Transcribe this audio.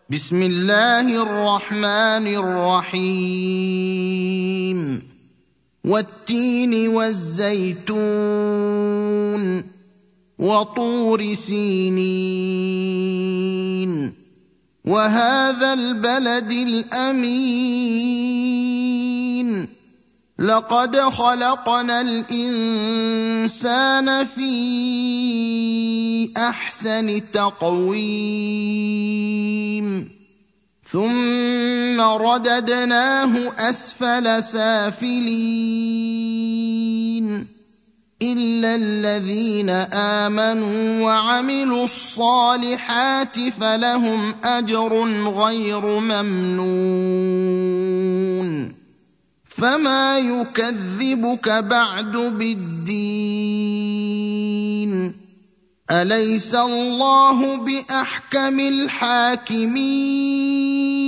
بسم الله الرحمن الرحيم والتين والزيتون وطور سينين وهذا البلد الأمين لقد خلقنا الإنسان في أحسن تقويم ثم رددناه أسفل سافلين إلا الذين آمنوا وعملوا الصالحات فلهم أجر غير ممنون فما يكذبك بعد بالدين أليس الله بأحكم الحاكمين